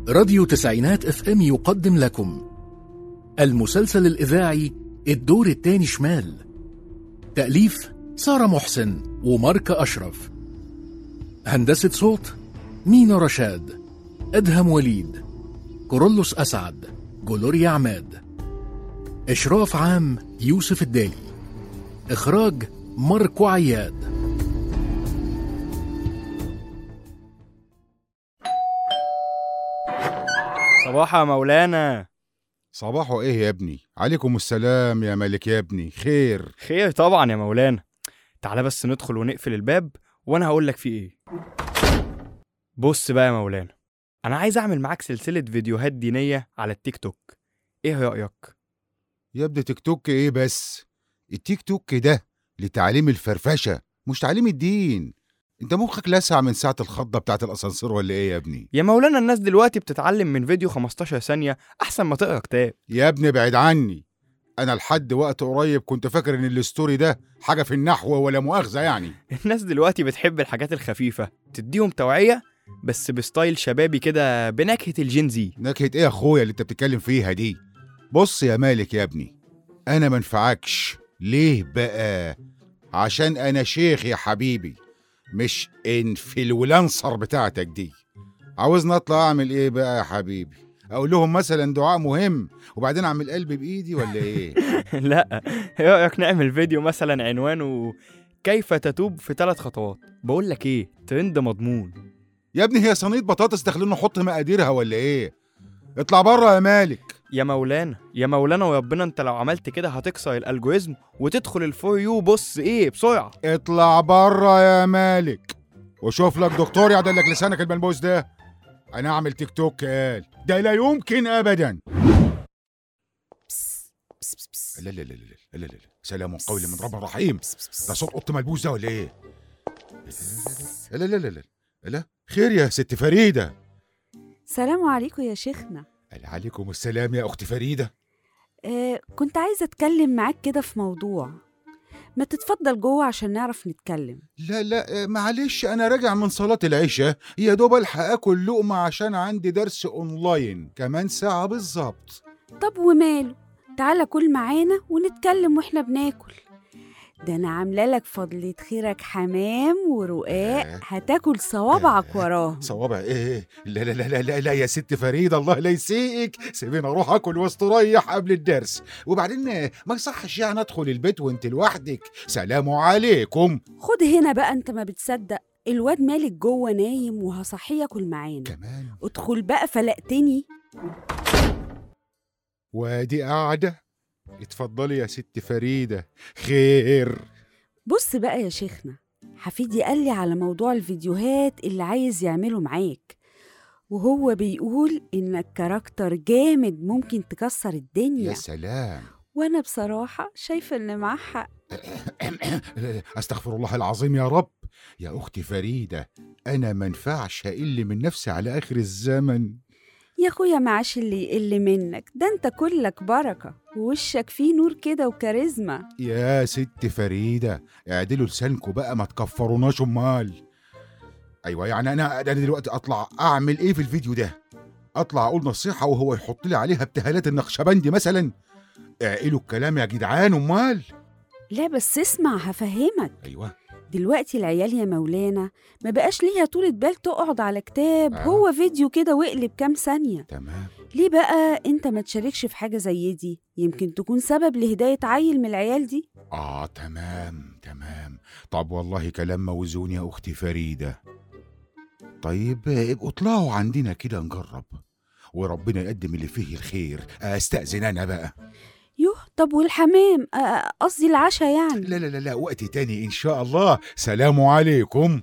راديو تسعينات اف ام يقدم لكم المسلسل الإذاعي الدور التاني شمال، تأليف سارة محسن وماركة أشرف، هندسة صوت مينا رشاد، أدهم وليد، كورولوس أسعد، جلوريا عماد، إشراف عام يوسف الدالي، إخراج ماركو عياد. صباح يا مولانا. صباحه ايه يا ابني؟ عليكم السلام يا ملك يا ابني. خير طبعا يا مولانا. تعالى بس ندخل ونقفل الباب وانا هقولك فيه ايه. بص بقى يا مولانا، انا عايز اعمل معاك سلسلة فيديوهات دينية على التيك توك، ايه رأيك؟ يا ابني تيك توك ايه بس؟ التيك توك ده لتعليم الفرفشة مش تعليم الدين. انت مخك لسع من ساعة الخضة بتاعت الاسانسير ولا ايه يا ابني؟ يا مولانا الناس دلوقتي بتتعلم من فيديو 15 ثانية احسن ما تقرا كتاب. يا ابني بعد عني، انا لحد وقت قريب كنت فاكر ان الستوري ده حاجة في النحو ولا مؤاخذة يعني. الناس دلوقتي بتحب الحاجات الخفيفة تديهم توعية بس بستايل شبابي كده، بنكهة الجينزي. نكهة ايه يا اخويا اللي انت بتتكلم فيها دي؟ بص يا مالك يا ابني، انا منفعكش. ليه بقى؟ عشان انا شيخ يا حبيبي، مش انفلونسر بتاعتك دي. عاوزني اطلع اعمل ايه بقى يا حبيبي؟ اقول لهم مثلا دعاء مهم وبعدين اعمل قلبي بايدي ولا ايه؟ لا، ايه رأيك نعمل فيديو مثلا عنوانه كيف تتوب في 3 خطوات؟ بقول لك ايه، ترند مضمون. يا ابني هي صينيه بطاطس داخلين نحط مقاديرها ولا ايه؟ اطلع بره يا مالك. يا مولانا وربنا، انت لو عملت كده هتكسر الالجوريزم وتدخل الفور يو. بص ايه بسرعه، اطلع بره يا مالك وشوف لك دكتور يعدل لك لسانك الملبوس ده. انا اعمل تيك توك قال ده لا يمكن ابدا. لا لا لا لا لا لا لا، سلام قولي من رب رحيم. ده صوت قط ملبوس ده ولا ايه؟ لا لا لا لا لا. خير يا ست فريده؟ سلام عليكم يا شيخنا. عليكم السلام يا اخت فريده. كنت عايزة أتكلم معاك كده في موضوع، ما تتفضل جوه عشان نعرف نتكلم. لا معلش، انا راجع من صلاة العشاء يا دوب الحق اكل لقمة عشان عندي درس اونلاين كمان ساعة بالظبط. طب وماله، تعالى كل معانا ونتكلم واحنا بناكل. ده أنا عاملة لك فضلة خيرك حمام ورقاق هتاكل صوابعك وراه. صوابع ايه؟ لا لا لا لا لا يا ست فريدة، الله لا يسيئك، سيبيني اروح اكل واستريح قبل الدرس. وبعدين ما يصحش يعني ادخل البيت وانت لوحدك. سلام عليكم. خد هنا بقى، انت ما بتصدق الواد مالك جوه نايم وهصحيه ياكل معانا كمان. ادخل بقى، فلقتني. وادي قاعدة. اتفضلي يا ست فريدة. خير؟ بص بقى يا شيخنا، حفيدي قال لي على موضوع الفيديوهات اللي عايز يعمله معاك، وهو بيقول إنك كاركتر جامد ممكن تكسر الدنيا. يا سلام. وأنا بصراحة شايفة إن معاه حق. استغفر الله العظيم يا رب. يا أختي فريدة، أنا منفعش أقل من نفسي على آخر الزمن. يا أخويا معاش اللي يقل منك، ده أنت كلك بركة ووشك فيه نور كده وكاريزما. يا ست فريدة اعدلوا لسانكوا بقى، ما تكفروناش امال. ايوه يعني انا دلوقتي اطلع اعمل ايه في الفيديو ده؟ اطلع اقول نصيحة وهو يحط لي عليها ابتهالات النقشبندي مثلا؟ اعقلوا الكلام يا جدعان امال. لا بس اسمع هفهمك. ايوه. دلوقتي العيال يا مولانا ما بقاش ليها طولة بال تقعد على كتاب. هو فيديو كده واقلب كام ثانية. تمام. ليه بقى انت ما تشاركش في حاجة زي دي؟ يمكن تكون سبب لهداية عيل من العيال دي. تمام. طب والله كلام موزون يا اختي فريدة. طيب ابقوا اطلعوا عندنا كده نجرب، وربنا يقدم اللي فيه الخير. استأذن انا بقى. يوه، طب والحمام، قصدي العشاء يعني. لا وقت تاني ان شاء الله. سلام عليكم.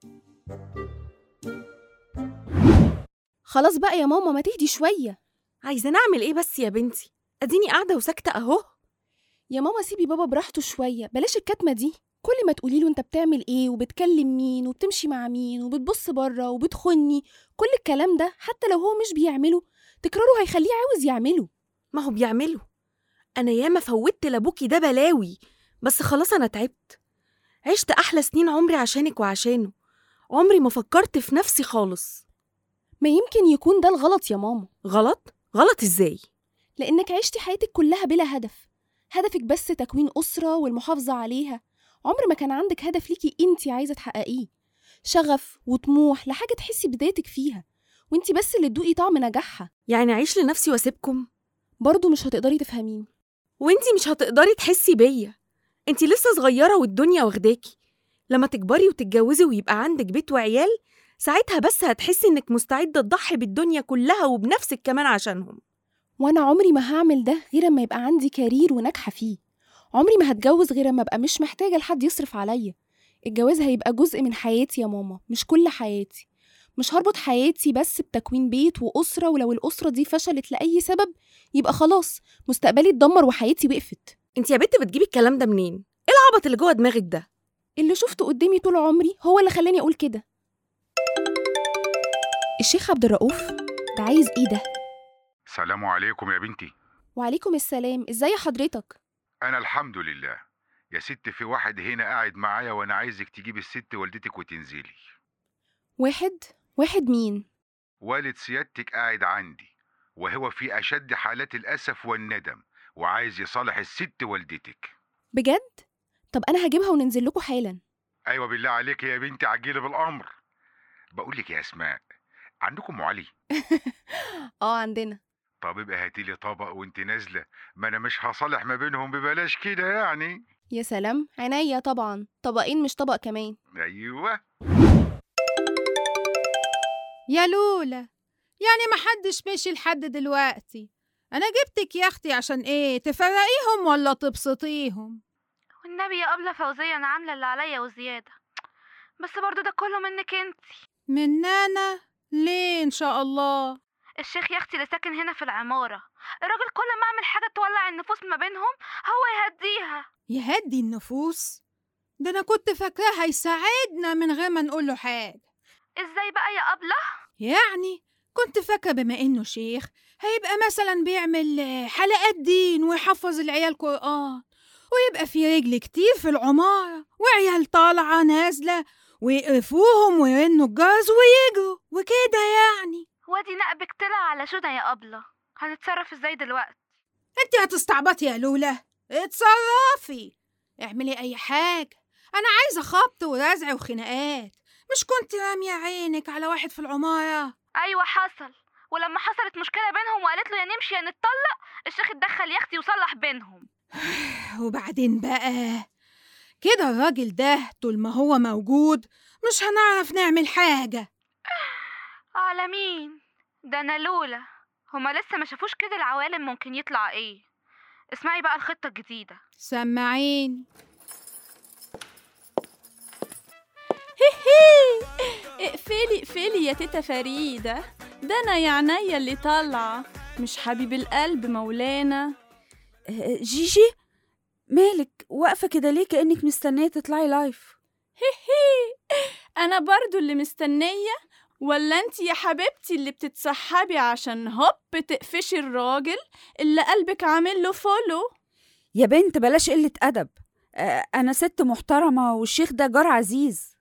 خلاص بقى يا ماما، ما تهدي شوية. عايزة نعمل ايه بس يا بنتي؟ اديني قاعدة وساكتة اهو. يا ماما سيبي بابا براحته شوية، بلاش الكتمة دي. كل ما تقولي له انت بتعمل ايه وبتكلم مين وبتمشي مع مين وبتبص بره وبتخني، كل الكلام ده حتى لو هو مش بيعمله تكراره هيخليه عاوز يعمله. ما هو بيعمله. انا ياما فوتت لابوكي ده بلاوي، بس خلاص انا تعبت. عشت احلى سنين عمري عشانك وعشانه. عمري ما فكرت في نفسي خالص. ما يمكن يكون ده الغلط يا ماما. غلط؟ غلط ازاي؟ لأنك عشتي حياتك كلها بلا هدف. هدفك بس تكوين أسرة والمحافظة عليها. عمر ما كان عندك هدف ليكي انتي عايزة تحققيه، شغف وطموح لحاجة تحسي بدايتك فيها، وانتي بس اللي تدوقي طعم نجاحها. يعني أعيش لنفسي واسيبكم؟ برضو مش هتقدري تفهميني. وانتي مش هتقدري تحسي بيا. انتي لسه صغيرة والدنيا واخداكي. لما تكبري وتتجوزي ويبقى عندك بيت وعيال، ساعتها بس هتحسي انك مستعدة تضحي بالدنيا كلها وبنفسك كمان عشانهم. وانا عمري ما هعمل ده غير اما يبقى عندي كارير وناجحة فيه. عمري ما هتجوز غير اما ابقى مش محتاجة لحد يصرف عليا. الجواز هيبقى جزء من حياتي يا ماما، مش كل حياتي. مش هربط حياتي بس بتكوين بيت وأسرة، ولو الأسرة دي فشلت لأي سبب يبقى خلاص مستقبلي اتدمر وحياتي وقفت. انتي يا بنت بتجيبي الكلام ده منين؟ ايه العبط اللي جوه دماغك ده؟ اللي شفته قدامي طول عمري هو اللي خلاني أقول كده. الشيخ عبد الرؤوف ده عايز ايه ده؟ سلام عليكم يا بنتي. وعليكم السلام، ازاي حضرتك؟ انا الحمد لله يا ست. في واحد هنا قاعد معايا وانا عايزك تجيب الست والدتك وتنزلي. واحد مين؟ والد سيادتك قاعد عندي وهو في اشد حالات الاسف والندم وعايز يصالح الست والدتك. بجد؟ طب أنا هجيبها وننزل لكم حالا. ايوه بالله عليك يا بنتي عجيلي بالامر. بقول لك يا اسماء، عندكم ام علي؟ عندنا. طب ابقى هاتيلي طبق وانت نازله، ما انا مش هصالح ما بينهم ببلاش كده يعني. يا سلام، عينيا طبعا، طبقين مش طبق كمان. ايوه. يا لولا، يعني ما حدش مشي لحد دلوقتي. انا جبتك يا اختي عشان ايه؟ تفرقيهم ولا تبسطيهم؟ والنبي يا أبلة فوزية، أنا عاملة اللي عليا وزيادة، بس برضو ده كله منك انتي. من انا ليه ان شاء الله؟ الشيخ يا أختي اللي ساكن هنا في العمارة، الراجل كل ما أعمل حاجة تولع النفوس ما بينهم هو يهديها. يهدي النفوس؟ ده انا كنت فاكراه هيساعدنا من غير ما نقوله حاجة. ازاي بقى يا أبلة؟ يعني كنت فاكرة بما انه شيخ هيبقى مثلا بيعمل حلقات دين ويحفظ العيال قرآن، ويبقى في رجل كتير في العمارة وعيال طالعة نازلة ويقرفوهم ويرنوا الجرس ويجروا وكده يعني. وادي نقبك طلع على شونا يا أبلة، هنتصرف ازاي دلوقتي؟ انت هتستعبطي يا لولا؟ اتصرفي، اعملي اي حاجة. انا عايزة خبط ورزع وخناقات، مش كنت رامية عينك على واحد في العمارة؟ أيوة حصل، ولما حصلت مشكلة بينهم وقالت له يا نمشي يا نتطلق، الشيخ اتدخل يا أختي وصلح بينهم. وبعدين بقى كده الراجل ده طول ما هو موجود مش هنعرف نعمل حاجة. على مين؟ ده أنا لولا، هما لسه ما شافوش كده العوالم ممكن يطلع ايه. اسمعي بقى الخطة الجديدة. سمعين. اقفلي يا تيتا فريدة، ده أنا يا عينيا اللي طالعة، مش حبيب القلب مولانا. جيجي، مالك واقفة كده ليه كأنك مستنية تطلعي لايف؟ أنا برضو اللي مستنية، ولا انتي يا حبيبتي اللي بتتسحبي عشان هوب تقفشي الراجل اللي قلبك عامل له فولو؟ يا بنت بلاش قلة أدب، أنا ست محترمة والشيخ ده جار عزيز.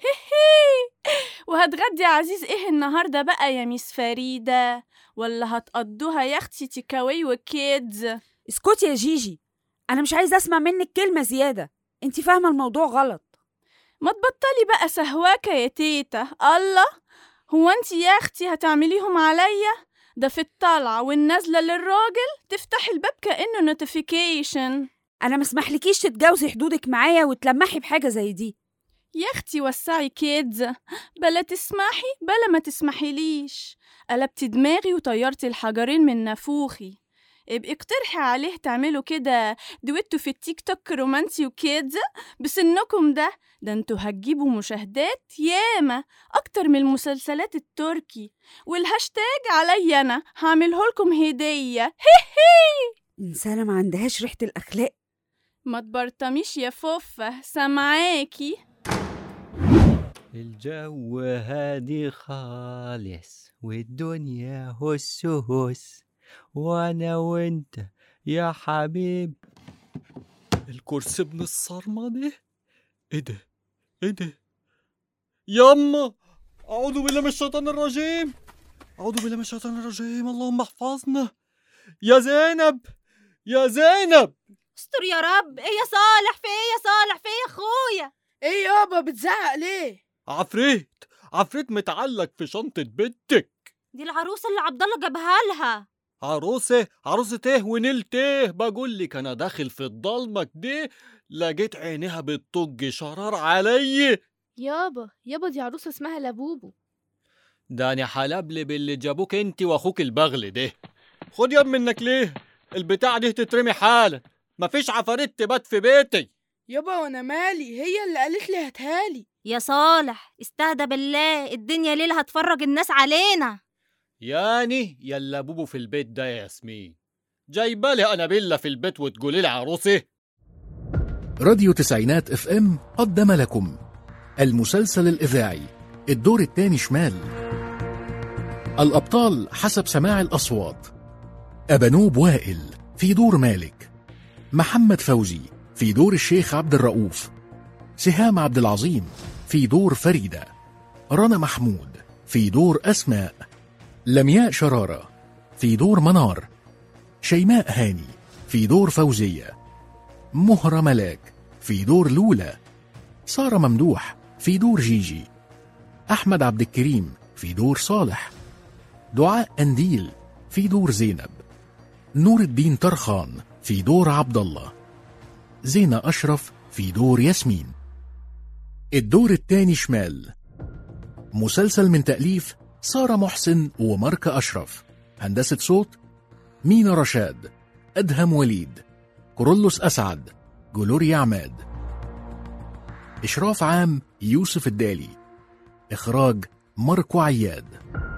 وهتغدي عزيز ايه النهاردة بقى يا ميس فريدة؟ ولا هتقضوها يا اختي تيكاوي وكيدز؟ اسكتي يا جيجي، أنا مش عايزة أسمع منك كلمة زيادة، انتي فاهمة الموضوع غلط. ما تبطلي بقى سهواكة يا تيتا. الله، هو انتي يا اختي هتعمليهم عليا؟ ده في الطالعة والنازلة للراجل تفتحي الباب كأنه نوتيفيكيشن. أنا مسمحلكيش تتجاوزي حدودك معايا وتلمحي بحاجة زي دي. يا اختي وسعي كيدز، بلا تسمحي بلا ما تسمحيليش. قلبتي دماغي وطيرتي الحجرين من نافوخي. ابقي اقترحي عليه تعملوا كده دويتو في التيك توك رومانسي وكيدز بسنكم ده انتوا هتجيبوا مشاهدات ياما اكتر من المسلسلات التركي، والهاشتاج عليا انا هعملهولكم هدية. إنسانة ما عندهاش ريحة الأخلاق. ما تبرطميش يا فوفة، سامعاكي. الجو هادي خالص والدنيا هس وانا وانت يا حبيب. الكرسي ابن الصرمة ده؟ ايه ده؟ ياما اعوذ بالله من الشيطان الرجيم. أعوذ بالله من الشيطان الرجيم، اللهم احفظنا. يا زينب، يا زينب. استر يا رب. ايه يا صالح؟ في ايه يا صالح؟ في ايه يا اخويا؟ ايه يابا بتزعق ليه؟ عفريت متعلق في شنطة بنتك. دي العروسة اللي عبد الله جابها لها. عروسة ايه ونلت ايه؟ بقول لك انا داخل في الضلمة كده لقيت عينيها بتطج شرار علي. يابا دي عروسة اسمها لبوبو. ده انا حلبلب اللي جابوك انت واخوك البغل ده. خد يا منك ليه؟ البتاع دي تترمي حالا، مفيش عفاريت تبات في بيتي. يابا وانا مالي، هي اللي قالت لي هاتهالي. يا صالح استهدى بالله، الدنيا ليلة هتفرج الناس علينا. يعني يلا بوبو في البيت ده يا ياسمين، جايبالي انا بيلا في البيت وتقولي لي عروسه؟ راديو تسعينات اف ام قدم لكم المسلسل الإذاعي الدور الثاني شمال. الأبطال حسب سماع الأصوات: أبانوب وائل في دور مالك، محمد فوزي في دور الشيخ عبد الرؤوف، سهام عبد العظيم في دور فريدة، رنا محمود في دور أسماء، لمياء شرارة في دور منار، شيماء هاني في دور فوزية، مهرة ملاك في دور لولا، سارة ممدوح في دور جيجي، أحمد عبد الكريم في دور صالح، دعاء أنديل في دور زينب، نور الدين طرخان في دور عبد الله، زينة أشرف في دور ياسمين. الدور الثاني شمال مسلسل من تأليف سارة محسن وماركة أشرف، هندسة صوت مينا رشاد، أدهم وليد، كورولوس أسعد، جلوريا عماد، إشراف عام يوسف الدالي، إخراج ماركو عياد.